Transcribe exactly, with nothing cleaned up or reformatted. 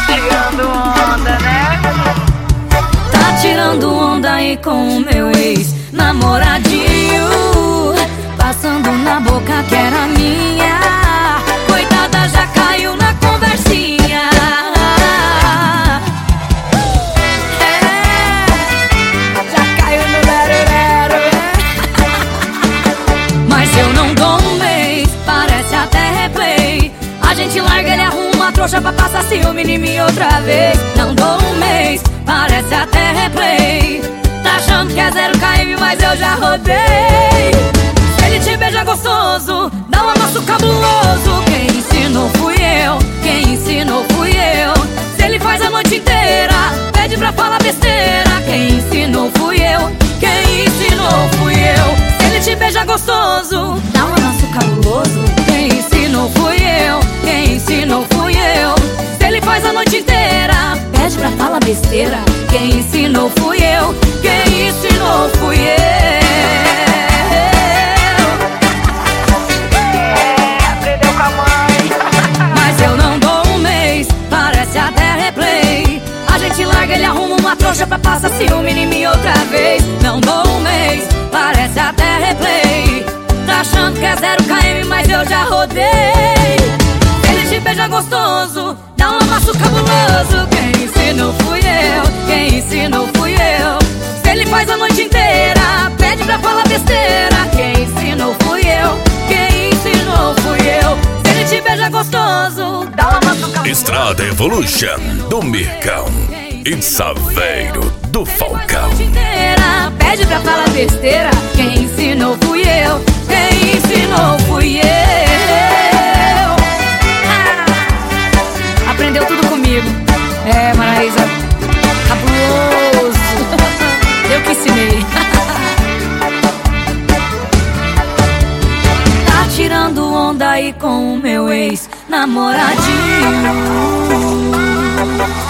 tirando onda, né? Tá tirando onda aí com o meu ex-namoradinho, passando na boca que era minha. Coitada, já caiu na conversinha. É, já caiu no lero-lero. Mas eu não dou um mês, parece até replay. A gente larga, ele arruma a trouxa pra passar ciúme em mim outra vez. Não dou um mês, parece até replay. Tá achando que é zero K M, mas eu já rodei. Se ele te beija gostoso, dá um amasso cabuloso. Quem ensinou fui eu, quem ensinou fui eu. Se ele faz a noite inteira, pede pra falar besteira. Quem ensinou fui eu, quem ensinou fui eu. Se ele te beija gostoso, dá um amasso cabuloso. Quem ensinou fui eu, quem ensinou fui eu. Se ele faz a noite inteira, pede pra falar besteira. Quem ensinou fui eu, quem ensinou fui eu. É, aprendeu com a mãe. Mas eu não dou um mês, parece até replay. A gente larga, ele arruma uma trouxa pra passar ciúme em mim outra vez. Não dou um mês, parece até replay. Tá achando que é zero K M, mas eu já rodei. Ele te beija gostoso, dá um amasso cabuloso. Quem ensinou fui eu, quem ensinou fui eu. Se ele faz a noite inteira, pede pra falar besteira. Quem ensinou fui eu, quem ensinou fui eu. Se ele te beija gostoso, dá um amasso cabuloso. Estrada Evolution do Mircão e Saveiro do Falcão. Inteira, pede pra falar besteira. Quem ensinou fui eu, quem ensinou fui eu. Ah, aprendeu tudo comigo. É, Maraísa, cabuloso. Eu que ensinei. Tá tirando onda aí com o meu ex-namoradinho.